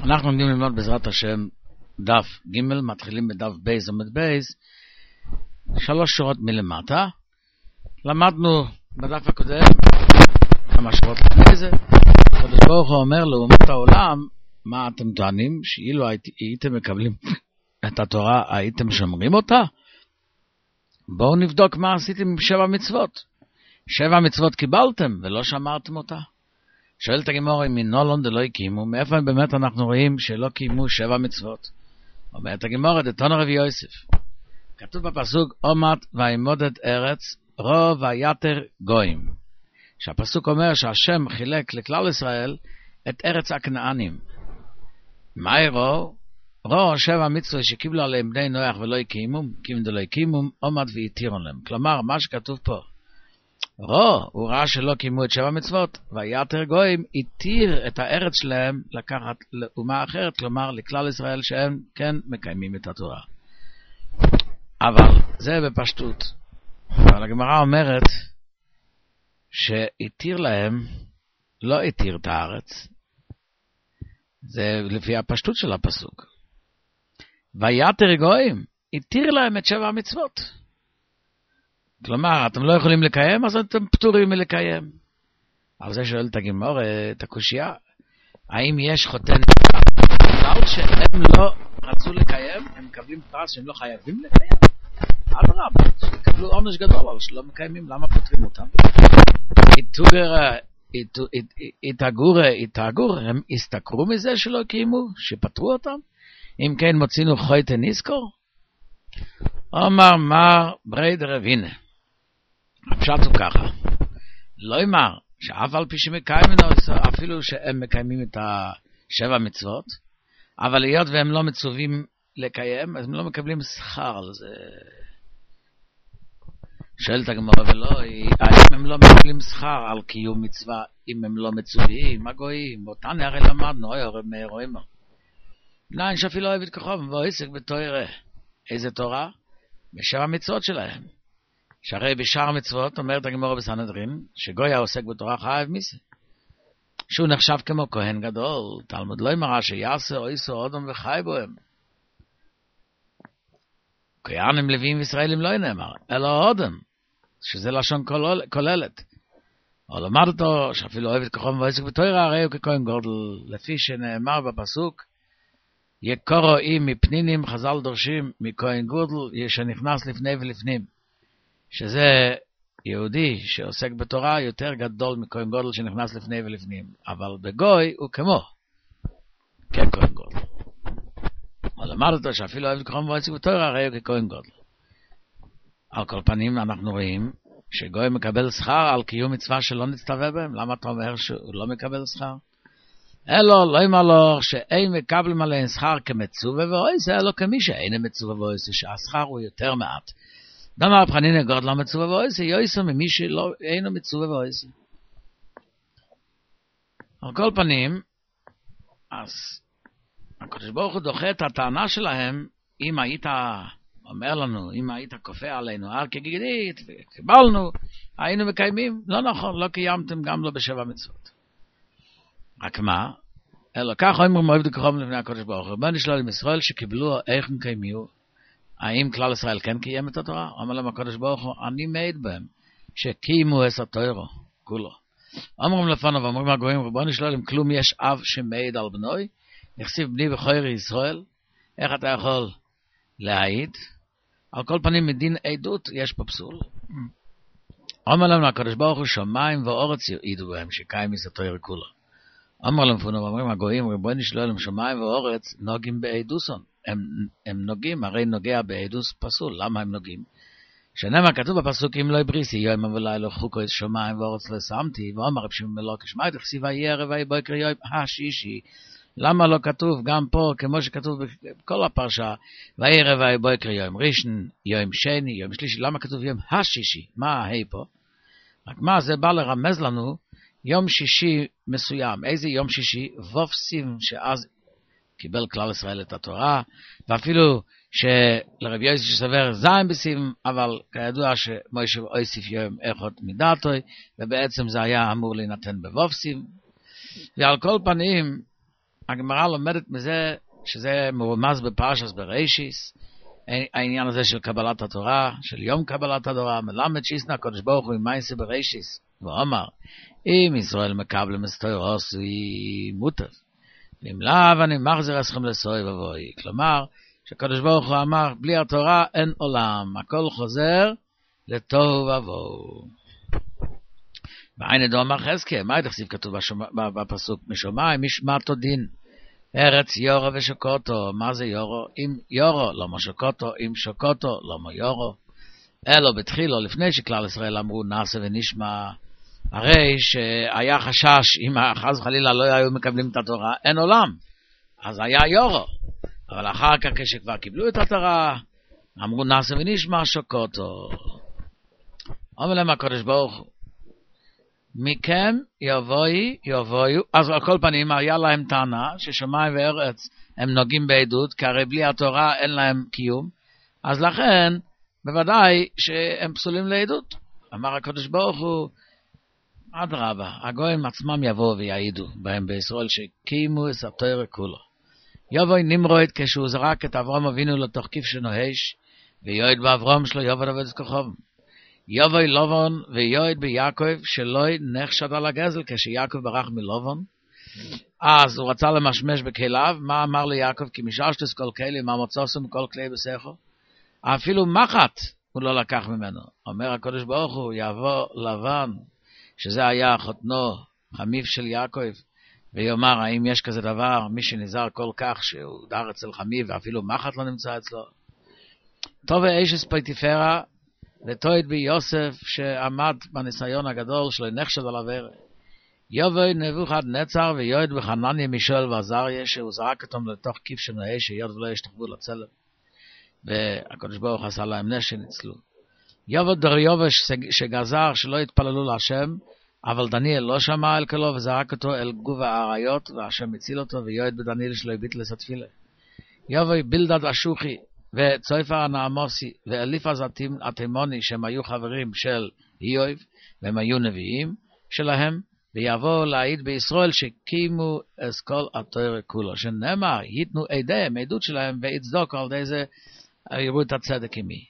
אנחנו עומדים ללמוד בעזרת השם דף ג', מתחילים בדף בייז עמוד בייז, 3 שורות מלמטה. למדנו בדף הקודם כמה שורות לפני זה. הקדוש ברוך הוא אומר לאומות העולם, מה אתם טוענים? שאילו הייתם מקבלים את התורה, הייתם שומרים אותה? בואו נבדוק מה עשיתם עם 7 מצוות. 7 מצוות קיבלתם ולא שמרתם אותה. שואלת הגמרא, אם מנולון דלא הקימו, מאיפה באמת אנחנו רואים שלא קיימו 7 מצוות? אומרת הגמרא, דתניא רבי יוסף, כתוב בפסוק, עומת וימודד ארץ רוב ויתר גויים, שהפסוק אומר שהשם חילק לכלל ישראל את ארץ הכנענים. מה רוב? רוב 7 מצוות שקיבלו עליהם בני נוח ולא הקימו, קימו דלא הקימו, עומת והתירו להם. כלומר, מה שכתוב פה, הוא ראה שלא קיימו את 7 מצוות, ויתר גויים התיר את הארץ שלהם לקחת לאומה אחרת, כלומר לכלל ישראל שהם כן מקיימים את התורה. אבל זה בפשטות. אבל הגמרא אומרת שהתיר להם, לא התיר את הארץ. זה לפי הפשטות של הפסוק. ויתר גויים התיר להם את 7 מצוות. כלומר, אתם לא יכולים לקיים, אז אתם פטורים מלקיים. על זה שואלת הגמרא את הקושיה, האם יש חותן בגלל שהם לא רצו לקיים, הם מקבלים פרס שהם לא חייבים לקיים? אדרבה, שיקבלו עונש גדול על שלא מקיימים, למה פטרים אותם? התאגור, הם הסתכרו מזה שלא קיימו, שפטרו אותם? אם כן מוצינו חויטה נזכור? אומר מר ברי דרבינה, הפשט הוא ככה, לא אמר שאף על פי שמקיימים אפילו שהם מקיימים את 7 מצוות, אבל היות והם לא מצווים לקיים, אז הם לא מקבלים שכר על זה. שואלת הגמרא, ולא, האם הם לא מקבלים שכר על קיום מצווה אם הם לא מצווים? מה גויים? אותן הרי למדנו, רואים מה. נין שאפילו אוהב את כוחו ועסק בתורה. איזה תורה? ב7 מצוות שלהם. שהרי בשאר המצוות אומרת הגמרא בסנהדרין שגוי העוסק בתורה חייב מיסה, שהוא נחשב כמו כהן גדול. תלמוד לא אמר שיעשה או איסו אדם וחי בוהם. כהנים לוויים וישראלים לא נאמר, אלא אדם, שזה לשון כוללת. או למד אותו שאפילו אוהב את כוחו ועסק בתורה, הרי הוא ככהן גדול, לפי שנאמר בפסוק, יקורו אם מפנינים, חז"ל דורשים מכהן גדול שנכנס לפני ולפנים, שזה יהודי שעוסק בתורה יותר גדול מכהן גדול שנכנס לפני ולפנים, אבל בגוי הוא כמו ככהן גדול. אבל למד אותו שאפילו אוהב את כוחו ועסק בתורה, הרי הוא ככהן גדול. על כל פנים אנחנו רואים שגוי מקבל שכר על קיום מצווה שלא נצטווה בהם. למה אתה אומר שהוא לא מקבל שכר? אלו לא אמר לו שאין מקבלים עליהם שכר כמצווה ועושה, אלא כמי שאין מצווה ועושה, שהשכר הוא יותר מעט. דמה רב חנינא גודל לא מצווה ועושה, יויסר ממי שאינו מצווה ועושה. על כל פנים, אז הקדוש ברוך הוא דוחה את הטענה שלהם, אם היית אומר לנו, אם היית כופה עלינו, כגיגית, קיבלנו, היינו מקיימים. לא נכון, לא קיימתם גם לא ב7 מצוות. רק מה? אלא כך אומרים אוהב דכוחם לפני הקדוש ברוך הוא. בוא נשאל עם ישראל שקיבלו איך הם קיימו. האם כלל ישראל כן קיים את התורה? אומר להם הקדוש ברוך הוא, אני מעיד בהם שקיימו את התורה כולו. אומרים לפניו ואומרים הגויים, בוא נשאל אם כלום יש אב שמעיד על בנוי, יחסיב בני בכור ישראל, איך אתה יכול להעיד? על כל פנים מדין עדות יש פה פסול. אומר להם הקדוש ברוך הוא, שמיים ואורץ יעידו בהם שקיים את התורה כולו. אמר להם פונו, אומרים הגויים, בואי נשאל להם שמיים ואורץ נוגעים בעדוסון. הם נוגעים, הרי נוגע בעדוס פסול. למה הם נוגעים? שנאמר כתוב בפסוק, אם לא הבריסי יום ולילה חוקו את שמיים ואורץ לא שמתי, ואומר רב שמעון בן אלוקי שמעתי כסיב ויהי ערב ויהי בוקר יום השישי. למה לא כתוב גם פה כמו שכתוב בכל הפרשה, ויהי ערב ויהי בוקר יום ראשון, יום שני, יום שלישי? למה כתוב יום השישי? מה ההי פה? רק מה זה בא לרמז לנו יום שישי מסוים. איזה יום שישי? וופסים, שאז קיבל כלל ישראל את התורה, ואפילו שלרבי יוסף שסבר זין בסים, אבל כידוע שמוישה הוסיף יום אחד מדעתו, ובעצם זה היה אמור להינתן בוופסים. ועל כל פנים, הגמרא לומדת מזה, שזה מרומז בפרשת בראשיס, העניין הזה של קבלת התורה, של יום קבלת התורה, מלמד שיסנה הקדוש ברוך הוא עם מעשה בראשיס, ואומר, אם ישראל מקבלים את תורה היא מוטב, ואם לאו אני מחזיר אתכם לסוי ובוי. כלומר, שהקדוש ברוך הוא אמר, בלי התורה אין עולם, הכל חוזר לתוהו ובוהו. והנה דומר חזקיה, מה יתכסיב כתוב בפסוק? משומיים משמעתו דין, ארץ יורו ושוקוטו. מה זה יורו? אם יורו לא משוקוטו, אם שוקוטו לא יורו. אלו בתחילו, לפני שכלל ישראל אמרו נעשה ונשמע, הרי שהיה חשש, אם חס וחלילה לא היו מקבלים את התורה, אין עולם, אז היה יורו. אבל אחר כך כשכבר קיבלו את התורה, אמרו נעשה ונשמע שוקוטו. אומר להם הקדוש ברוך הוא, מכם יבואו, אז על כל פנים היה להם טענה ששמיים וארץ הם נוגעים בעדות, כי הרי בלי התורה אין להם קיום, אז לכן בוודאי שהם פסולים לעדות. אמר הקדוש ברוך הוא, אדרבה, הגויים עצמם יבואו ויעידו בהם בישראל שקיימו את התורה כולו. יבוא נמרוד כשהוא זרק את אברהם אבינו לתוך כיף שנוהש, ויועד באברהם שלו יבוא עובד את כוכב. יבוא לובון ויועד ביעקב שלא נחשד על הגזל כשיעקב ברח מלובון. אז הוא רצה למשמש בכליו, מה אמר ליעקב? כי מששתס כל כלי, מה מוצאסום כל כלי בסכו? אפילו מחט הוא לא לקח ממנו. אומר הקדוש ברוך הוא, יבוא לבן, שזה היה חותנו, חמיו של יעקב, ויאמר, האם יש כזה דבר, מי שנזהר כל כך שהוא דר אצל חמיו, ואפילו מחט לא נמצא אצלו. טוב אישס פוטיפרה, ותויד בי יוסף, שעמד בניסיון הגדול שלו, נחשד על עבר. יבוא נבוכדנצר, ויועד בחנניה מישאל ועזריה, שהוא זרק אותם לתוך כיף שנוהה, שיוד ולא ישתחוו לצלם. והקדוש ברוך עשה להם נס שניצלו. יבוא דריובש שגזר שלא יתפללו להשם, אבל דניאל לא שמע אל כלו וזרק אותו אל גוב האריות, והשם הציל אותו ויועד בדניאל שלו הביט לסתפילה. יבוא בלדד אשוכי וצויפר הנעמוסי ואליפז התימוני, שהם היו חברים של איוב והם היו נביאים שלהם, ויבואו להעיד בישראל שקיימו את כל התורה כולו, שנאמר ייתנו עדיהם, עדות שלהם, ויצדוקו על ידי זה יראו את הצדק עמי.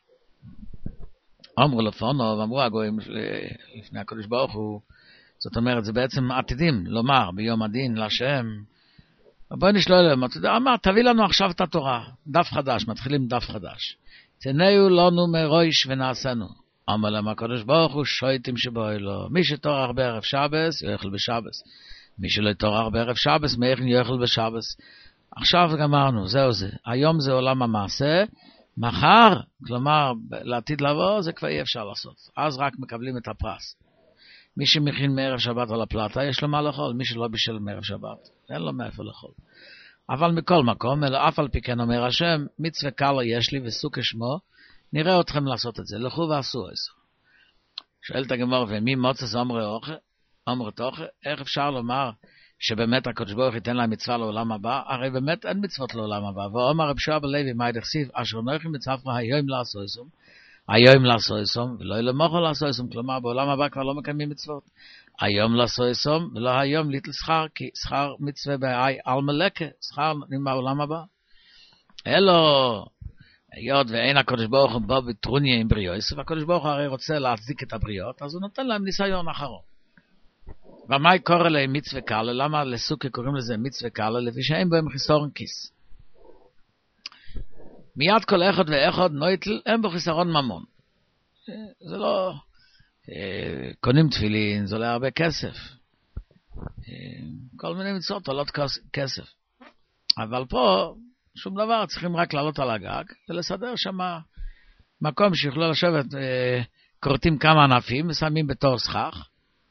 אמרו לפונו, ואמרו הגויים לפני הקדוש ברוך הוא, זאת אומרת, זה בעצם עתידים לומר ביום הדין להשם, בואי נשלול להם, אמר, תביא לנו עכשיו את התורה, דף חדש, מתחילים דף חדש. תנאו לנו מרויש ונעשינו. אמר להם הקדוש ברוך הוא, שויטים שבואי לו, מי שתורח בערב שבס, יאכל בשבס. מי שלא תורח בערב שבס, מאיכן יאכל בשבס. עכשיו גמרנו, זהו זה. היום זה עולם המעשה, מחר, כלומר, לעתיד לבוא, זה כבר אי אפשר לעשות. אז רק מקבלים את הפרס. מי שמכין מערב שבת על הפלטה, יש לו מה לאכול. מי שלא בישל מערב שבת, אין לו מאיפה לאכול. אבל מכל מקום, אלא אף על פי כן אומר השם, מצווה קלה יש לי וסוכה שמו, נראה אתכם לעשות את זה. לכו ועשו את זה. שואלת הגמרא, ומי מוצא אמרת אוכל? איך אפשר לומר שבאמת הקדוש ברוך ייתן להם מצווה לעולם הבא? הרי באמת אין מצוות לעולם הבא. ואומר רב שועה בלוי, מה ידכסיב? אשר נויכים מצפרה היום לעשויסום, היום לעשויסום, ולא למוחו לעשויסום, כלומר בעולם הבא כבר לא מקיימים מצוות. היום לעשויסום, ולא היום ליטל שכר, כי שכר מצווה בעי על מלאקה, שכר נותנים בעולם הבא. אלו, היות ואין הקדוש ברוך הוא בא בטרוניה עם בריאוס, והקדוש ברוך הוא הרי רוצה להצדיק את הבריאות, אז הוא נותן להם ניסיון אחרון. ומה קורא להם מצווה קלה? למה לסוכה קוראים לזה מצווה קלה? לפי שאין בהם חיסרון כיס. מיד כל אחד ואחד נויטל, אין בו חיסרון ממון. זה לא... קונים תפילין, זה עולה הרבה כסף. כל מיני מצוות עולות כסף. אבל פה, שום דבר, צריכים רק לעלות על הגג, ולסדר שם מקום שיוכלו לשבת, קורטים כמה ענפים, ושמים בתור סכך,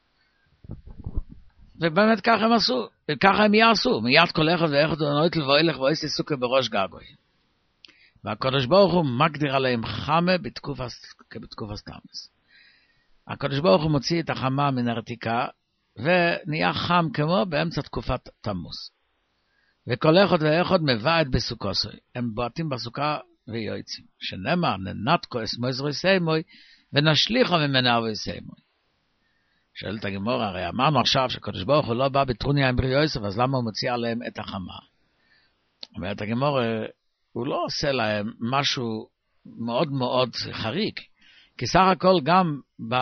ובאמת ככה הם עשו, וככה הם יעשו, מיד כל אחד ואחד נויטל ואילך ואיסי סוכה בראש גגוי. והקדוש ברוך הוא מגדיר עליהם חמה בתקופה סתמס. הקדוש ברוך הוא מוציא את החמה מן הרתיקה, ונהיה חם כמו באמצע תקופת תמוז. וכל אחד ואחד מבעד בסוכוסוי. הם בועטים בסוכה ויועצים. שנאמר, ננתקו אס מויזרו סיימוי, ונשליחו ממנה אבוי סיימוי. שואלת הגמרא, הרי אמרנו עכשיו שהקדוש ברוך הוא לא בא בטרוניה עם בריא יוסף, אז למה הוא מוציא עליהם את החמה? אומרת הגמרא, הוא לא עושה להם משהו מאוד מאוד חריג, כי סך הכל גם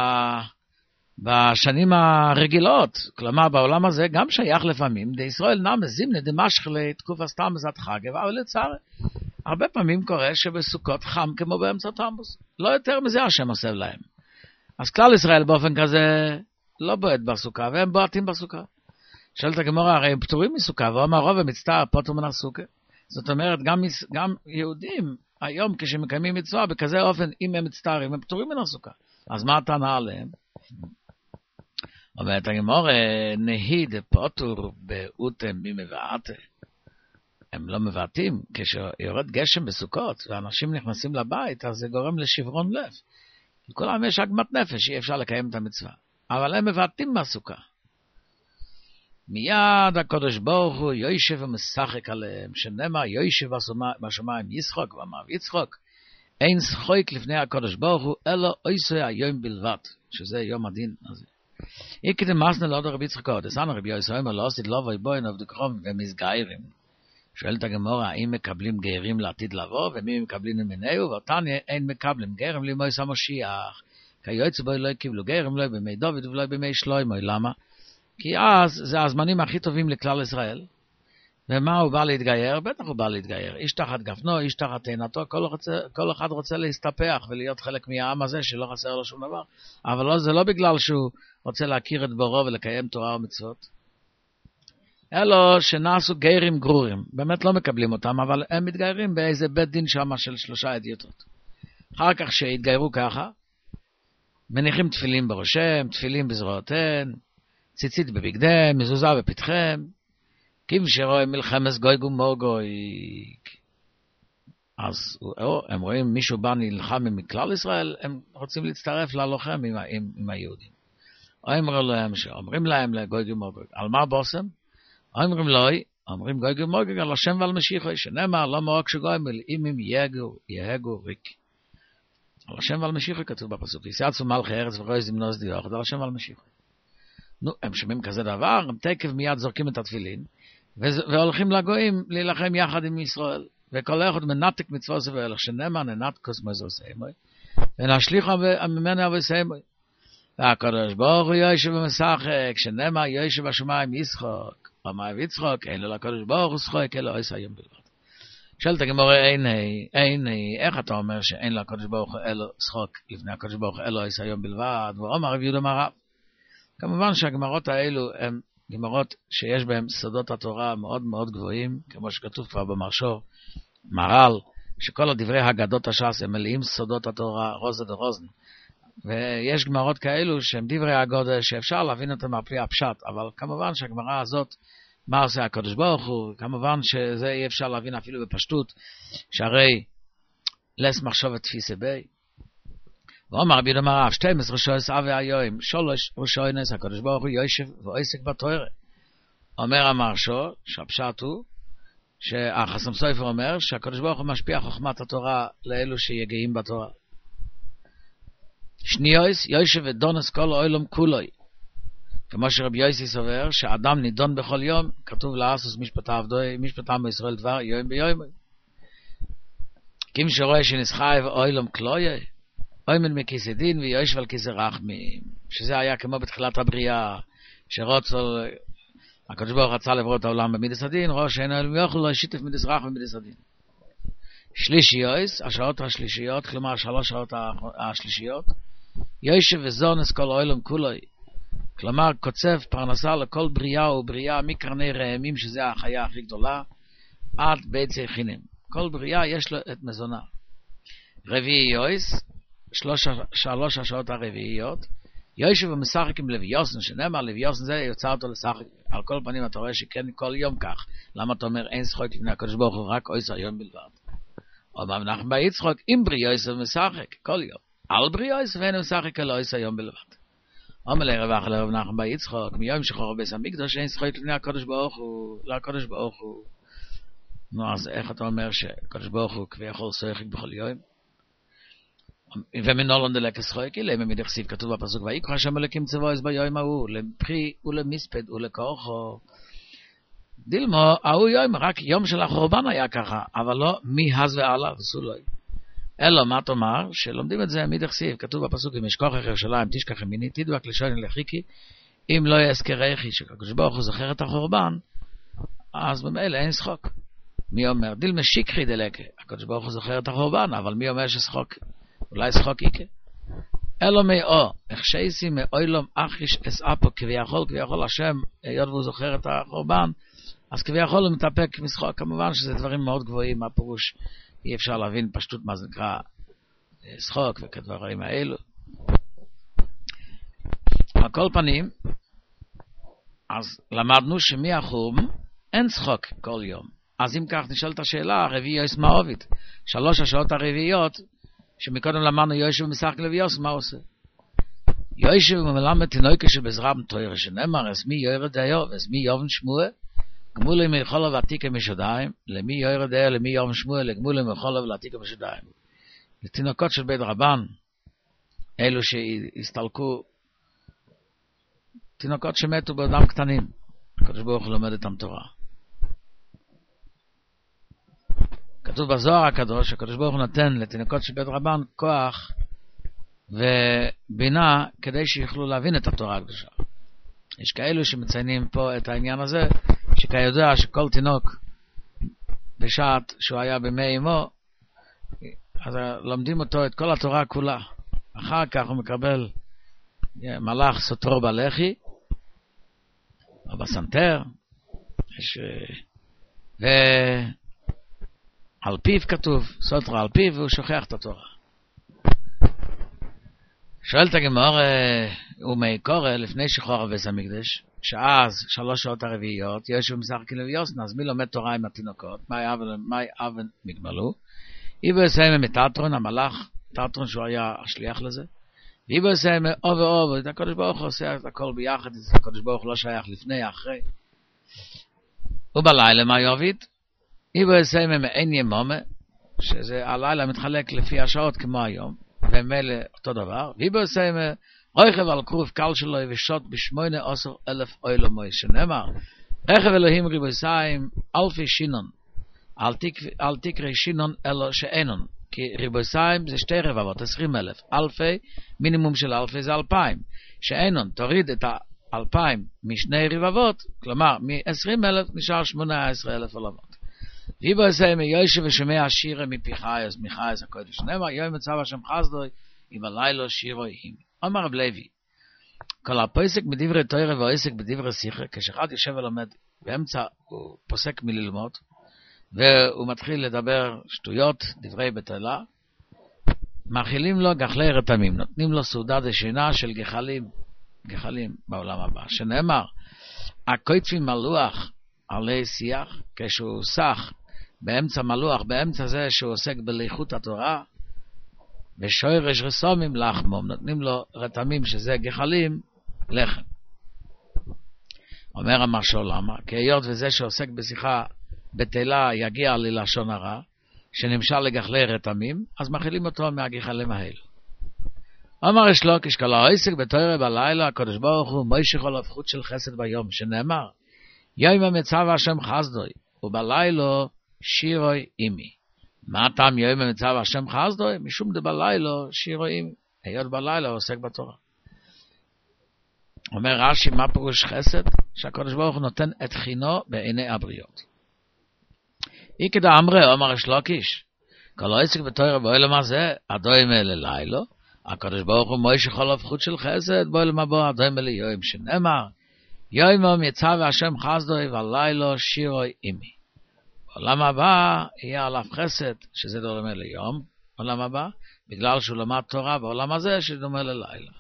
בשנים הרגילות, כלומר בעולם הזה גם שייך לפעמים, דישראל נמזים לדמשך לתקופה סתם מזת חגב, אבל לצער, הרבה פעמים קורה שבסוכות חם כמו באמצע תמוז, לא יותר מזה השם עושה להם. אז כלל ישראל באופן כזה לא בועט בסוכה, והם בועטים בסוכה. שואלת הגמרא, הרי הם פטורים מסוכה, ואומר רוב המצטער פטור מן הסוכה. זאת אומרת, גם יהודים היום כשמקיימים מצווה בכזה אופן, אם הם מצטערים, הם פטורים מן הסוכה. אז מה הטענה עליהם? אומרת הגמרא, נהי דפטור באותם ממבעתה. הם לא מבעטים, כשיורד גשם בסוכות, ואנשים נכנסים לבית, אז זה גורם לשברון לב. לכולם יש עגמת נפש, אי אפשר לקיים את המצווה. אבל הם מבעטים מהסוכה. מיד הקדוש ברוך הוא יושב ומשחק עליהם, שנאמר יושב בשמיים ישחק, ואמר יצחק, אין שחוק לפני הקדוש ברוך הוא, אלא עושה היום בלבד, שזה יום הדין הזה. יקדם מסנה לעוד רבי יצחק, דסן רבי יוסף אומר לא עשית לא ויבואין עבד קרוב ומסגיירים. שואלת הגמרא, האם מקבלים גרים לעתיד לבוא, ומי מקבלים ממנהו, ואותן אין מקבלים גרים למויס המשיח. כי יועץ בו לא קיבלו גרים, לא בימי דוד ולא בימי שלמה. למה? כי אז זה הזמנים הכי טובים לכלל ישראל. ומה הוא בא להתגייר? בטח הוא בא להתגייר. איש תחת גפנו, איש תחת תאנתו, כל אחד רוצה להסתפח ולהיות חלק מהעם הזה שלא חסר לו שום דבר. אבל לא, זה לא בגלל שהוא רוצה להכיר את בורו ולקיים תורה ומצוות. אלו שנעשו גיירים גרורים, באמת לא מקבלים אותם, אבל הם מתגיירים באיזה בית דין שם של 3 אדיוטות. אחר כך שהתגיירו ככה, מניחים תפילים בראשם, תפילים בזרועותיהם, ציצית בבגדיהם, מזוזה בפתחם, קים שרואים מלחמת גויג ומוגויג. אז הם רואים מישהו בא נלחם מכלל ישראל, הם רוצים להצטרף ללוחם עם היהודים. אומרים להם לגויג ומוגויג, על מה בוסם? אומרים גויג ומוגויג על השם ועל משיחו, שנאמר לא מורק שגוימל, אם הם יהגו ריק. על השם ועל משיחו כתוב בפסוק, יסעצו מלכי ארץ ורועז ימנוז דיוח, על השם ועל משיחו. נו, הם שומעים כזה דבר, הם תקף מיד זורקים את התפילין, והולכים לגויים להילחם יחד עם ישראל, וכל אחד מנתק מצוות ואלך, שנאמר ננתקוס מזרסיימוי, ונשליחו ממנו אבוסיימוי. והקדוש ברוך הוא יושב ומשחק, שנאמר יושב בשמיים ישחק, אמר יצחק, אין לו לקדוש ברוך הוא שחק, אלא עשה היום בלבד. שואלת הגמרא, איך אתה אומר שאין לקדוש ברוך הוא אלא שחק, לפני הקדוש ברוך הוא אלא עשה היום בלבד, ואומר רב יהודה מרב. כמובן שהגמרות האלו הן גמרות שיש בהן סודות התורה מאוד מאוד גבוהים, כמו שכתוב כבר במרשור, מרל, שכל הדברי הגדות הש"ס הם מלאים סודות התורה, רוזה דרוזן. ויש גמרות כאלו שהם דברי הגודל שאפשר להבין אותם על פי הפשט, אבל כמובן שהגמרה הזאת, מה עושה הקדוש ברוך הוא, כמובן שזה אי אפשר להבין אפילו בפשטות, שהרי לס מחשבת תפיסה בי. ואומר רבי יהודה מרב, 12 שעות אבי היום, 3 ראשונס הקדוש ברוך הוא יושב ועוסק בתורה. אומר המרשו, שהפשט הוא, שהחסם סופר אומר, שהקדוש ברוך הוא משפיע חוכמת התורה לאלו שיגעים בתורה. שניוס, יושב ודונס כל העולם כולוי. כמו שרבי יוסי סובר, שאדם נידון בכל יום, כתוב לעשוס משפטם בישראל דבר, יום ביום. kim שרואה שנסחייב אוילום קלויה, אוימן מכיסא דין ויושב על כיסא רחמים, שזה היה כמו בתחילת הבריאה, הקדוש ברוך רצה לברוא את העולם במידס הדין, ראש אין אלוהים יוכל לא ישיתף מידס רחם במידס הדין. שלישיות, השעות השלישיות, כלומר 3 שעות השלישיות, יושב וזונס כל העולם כולוי, כלומר קוצב פרנסה לכל בריאה ובריאה מקרני רעמים, שזה החיה הכי גדולה, עד ביצי חינם. כל בריאה יש לו את מזונה. רביעיות, 3 השעות הרביעיות, יושב ומשחק עם לוויוסן, שנאמר לוויוסן זה יוצא אותו לשחק. על כל פנים אתה רואה שכן כל יום כך. למה אתה אומר אין שחוק לפני הקדוש ברוך הוא, רק עושה יום בלבד? אומר מנחם בר יצחק, אם בריאוס משחק כל יום, על בריאוס ואין משחק אלא עושה יום בלבד. אומר לרב אחר לרב מנחם בר יצחק, מיום שחרור בית המקדש אין שחוק לפני הקדוש ברוך הוא, לקדוש ברוך הוא. נו, אז איך אתה אומר שהקדוש ברוך הוא כביכול שוחק בכל יום? ומנולון דלקס חויקי, למה מדכסיב כתוב בפסוק, ויקרא השם אלוקים צבאות ביום ההוא, לפרי ולמספד ולכוחו. דילמו, ההוא יום, רק יום של החורבן היה ככה, אבל לא מהז ועלה וסולוי. אלא מה תאמר, שלומדים את זה מדכסיב, כתוב בפסוק, אם ישכוח ירושלים, תשכח ימיני, תדבק לשון לחיקי, אם לא יזכרייכי, שהקדוש ברוך הוא זוכר את החורבן, אז במילא אין שחוק. מי אומר, דילמה שיקחי דלקה, הקדוש ברוך הוא זוכר את החורבן, אבל מי אומר ששחוק, אולי שחוק איקה. אלו מאו, הכשייסי מאוילום אחיש אסאפו, כביכול השם, היות והוא זוכר את החורבן, אז כביכול הוא מתאפק משחוק. כמובן שזה דברים מאוד גבוהים, מה פירוש, אי אפשר להבין פשטות מה זה נקרא שחוק וכדברים האלו. על כל פנים, אז למדנו שמהחורבן אין שחוק כל יום. אז אם כך נשאלת השאלה, הרביעי יויס מה עובד? 3 השעות הרביעיות, שמקודם למדנו יוישב ומשחק לוויוס, מה עושה? יוישב ומלמד תינוקה שבזרם תוירה, שנאמר, אז מי יוירד דיו, אז מי יובן שמוע, גמולי מלכולו ועתיקה משודיים, למי יוירד דיו, למי יובן שמוע, לגמולי מלכולו ועתיקה משודיים. לתינוקות של בית רבן, אלו שהסתלקו, תינוקות שמתו בעודם קטנים, הקדוש ברוך הוא לומד איתם תורה. כתוב בזוהר הקדוש, הקדוש ברוך הוא נותן לתינוקות של בית רבן כוח ובינה כדי שיוכלו להבין את התורה הקדושה. יש כאלו שמציינים פה את העניין הזה, שכיודע שכל תינוק בשעת שהוא היה במי אמו, אז לומדים אותו את כל התורה כולה. אחר כך הוא מקבל מלאך סותרו בלחי, או בסנטר, על פיו כתוב, סותרו על פיו, והוא שוכח את התורה. שואלת הגמרא, ומקורא, לפני שחרור בית המקדש, שאז 3 שעות הרביעיות, ישב ומשחק לוויוסן, אז מי לומד תורה עם התינוקות? מאי אבן מגמלו? איבו יסיים מתיאטרון, המלאך, תיאטרון שהוא היה השליח לזה, ואיבו יסיים אובו, הקדוש ברוך הוא עושה את הכל ביחד, הקדוש ברוך הוא לא שייך לפני, אחרי. ובלילה מה יעביד? איבו יסיים מאין ימומה, שזה הלילה מתחלק לפי השעות כמו היום, ומילא אותו דבר, ואיבו יסיים רכב על כרוב קל שלו ושוט ב18,000 אוילומוי, שנאמר, רכב אלוהים ריבוסיים אלפי שינון, אל תקרא שינון אלו שאינון, כי ריבוסיים זה 2 רבבות, 20,000, אלפי, מינימום של אלפי זה 2,000, שאינון, תוריד את 2,000 משני רבבות, כלומר, מ-20,000 נשאר 18,000 עולמות. ויבו יסיים יוישב ושומע שירה מפיחייס, מחייס הקודש, נאמר, יום מצב השם חסדוי, עם הלילה שירו יהים. אמר רב לוי, כל הפוסק בדברי תורה והעוסק בדברי שיחה, כשאחד יושב ולומד, באמצע הוא פוסק מללמוד, והוא מתחיל לדבר שטויות, דברי בטלה, מאכילים לו גחלי רתמים, נותנים לו סעודה דשינה של גחלים בעולם הבא, שנאמר, הכותבים מלוח עלי שיח, כשהוא סח באמצע מלוח, באמצע זה שהוא עוסק בליכות התורה, ושורש רסומים לחמום, נותנים לו רתמים שזה גחלים, לחם. אומר המשול למה? כי היות וזה שעוסק בשיחה בטלה יגיע ללשון הרע, שנמשל לגחלי רתמים, אז מכילים אותו מהגחלים האלו. אומר אשלוקיש, כל העסק בתורה בלילה, הקדוש ברוך הוא מוישך עליו חוט של חסד ביום, שנאמר, יום המצב השם חסדוי, ובלילה שירוי אימי. מה טעם יום המצב השם חסדוי? משום דבלילה שירוי אימי. היות בלילה עוסק בתורה. אומר רש"י, מה פירוש חסד? שהקדוש ברוך הוא נותן את חינו בעיני הבריות. איקדא אמרי, אומר אשלוקיש, כל העסק בתורה בעולם הזה, הדומה ללילה, הקדוש ברוך הוא מוישך עליו חוט של חסד, בעולם הבא הדומה ליום, שנאמר, יום יצא והשם חסדוי והלילה שירוי אימי. בעולם הבא יהיה עליו חסד, שזה דומה ליום, בעולם הבא, בגלל שהוא למד תורה בעולם הזה, שדומה ללילה.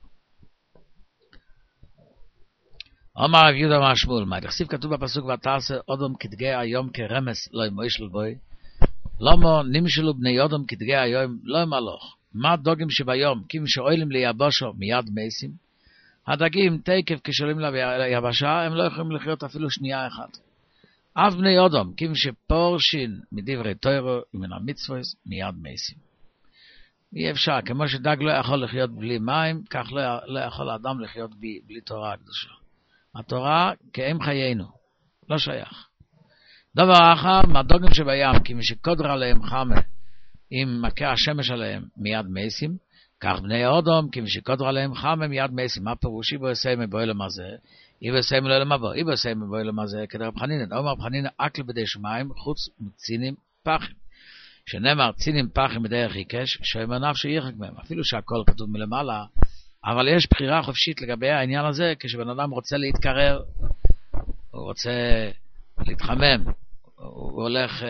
אומר רב יהודה מהשמואל, מה דכתיב כתוב בפסוק ותעשה אדם כדגי היום כרמס לא ימושל בוי, למה נמשלו בני אדם כדגי היום לא ימלוך, מה דוגים שביום, כיוון שאוהלים ליבשו מיד מייסים, הדגים תקף כשעולים ליבשה, הם לא יכולים לחיות אפילו שנייה אחת. אף בני אדם, כיוון שפורשין מדברי תורה ומן המצוות מיד מייסים. אי אפשר, כמו שדג לא יכול לחיות בלי מים, כך לא יכול האדם לחיות בלי תורה הקדושה. התורה כאם חיינו, לא שייך. דבר אחר, מהדוגים שבים, כי מי שקודר עליהם חמה, אם מכה השמש עליהם מיד מייסים, כך בני האודום, כי מי שקודר עליהם חמה מיד מייסים. מה פירוש? איבו יסיימה באוילם הזה, איבו יסיימה לאוילם הבא, איבו יסיימה באוילם הזה, כדרב חנינא, אומר חנינא, אקל בדי שמיים, חוץ מצינים פחים. שנאמר צינים פחים בדרך עיקש, שאומר נפשו ירחק מהם, אפילו שהכל כתוב מלמעלה, אבל יש בחירה חופשית לגבי העניין הזה, כשבן אדם רוצה להתקרר, הוא רוצה להתחמם, הוא הולך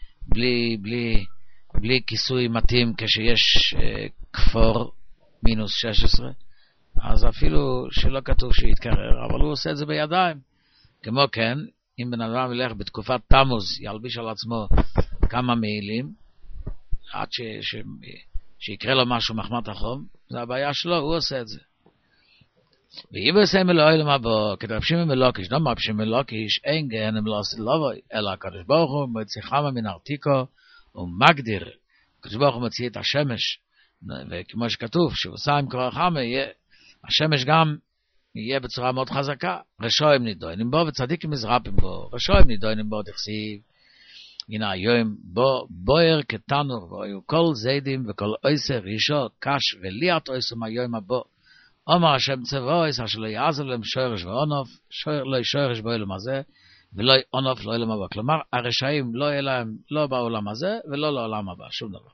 בלי כיסוי מתאים כשיש כפור מינוס 16, אז אפילו שלא כתוב שיתקרר, אבל הוא עושה את זה בידיים. כמו כן, אם בן אדם ילך בתקופת תמוז, ילביש על עצמו כמה מעילים, עד שיקרה לו משהו מחמת החום, זה הבעיה שלו, הוא עושה את זה. ואם הוא עושה מלואי למבוא, כתרבשים ממלוקיש, לא מרבשים ממלוקיש, אין גהנם לא עושה לבוי, אלא הקדוש ברוך הוא מוציא חמה מן ארתיקו, הוא מגדיר, הקדוש ברוך הוא מוציא את השמש, וכמו שכתוב, שהוא עושה עם קורא חמה, השמש גם יהיה בצורה מאוד חזקה, רשויים נידוינים בו, וצדיקים מזרפים בו, רשויים נידוינים בו, תכסיב, הנה היום בוער כתנור, והיו כל זידים וכל עשר רישו, קש וליאת עשו מהיום הבא, אומר השם צבאויס, אשר לא יעזר להם שורש ועונוף, לא שורש בעולם הזה, ולא עונוף לא עולם הבא. כלומר, הרשעים לא יהיה להם, לא בעולם הזה, ולא לעולם הבא, שום דבר.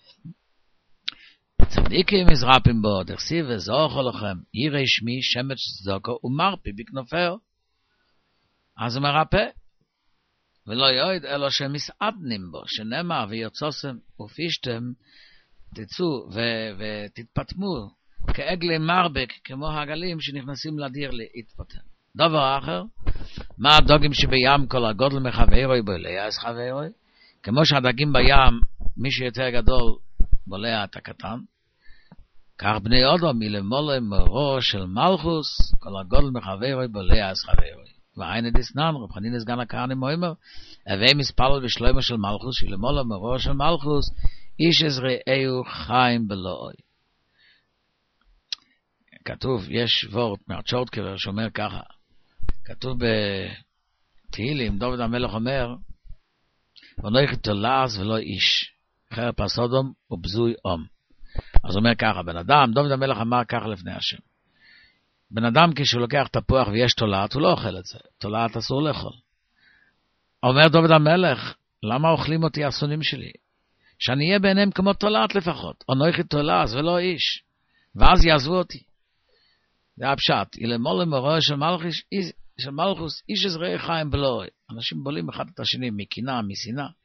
צדיקים מזרפים בו, תכסיב וזוכו לכם, ירא שמי שמץ צדוקו ומרפי בכנופהו. אז הוא מרפא, ולא יועד אלו שמסעדנים בו, שנאמר ויוצאסם ופישתם, תצאו ותתפתמו, כעגלי מרבק, כמו הגלים שנכנסים לדיר להתפתן. דבר אחר, מה הדוגים שבים כל הגודל מחברוי בולע אז חברוי? כמו שהדגים בים, מי שיותר גדול בולע את הקטן, כך בני אודום מלמולה מראש של מלכוס, כל הגודל מחברוי בולע אז חברוי. ועין דסנן, רב חנינא סגן הכהנים אומר, הווי מספלל בשלומו של מלכוס, שלמולה מראש של מלכוס, איש עזראהו חיים בלואי. כתוב, יש וורט מהצ'ורטקבר שאומר ככה, כתוב בתהילים, דוד המלך אומר, ונויכי תולעס ולא איש, חרב הסודום ובזוי אום. אז הוא אומר ככה, בן אדם, דוד המלך אמר ככה לפני השם, בן אדם כשהוא לוקח תפוח ויש תולעת, הוא לא אוכל את זה, תולעת אסור לאכול. אומר דוד המלך, למה אוכלים אותי הסונים שלי? שאני אהיה בעיניהם כמו תולעת לפחות, ונויכי תולעס ולא איש, ואז יעזבו אותי. זה הפשט, ילמולה מראש של מלכוס, איש עזראהו חיים בלואי. אנשים בולים אחד את השני, מקינה, משנאה.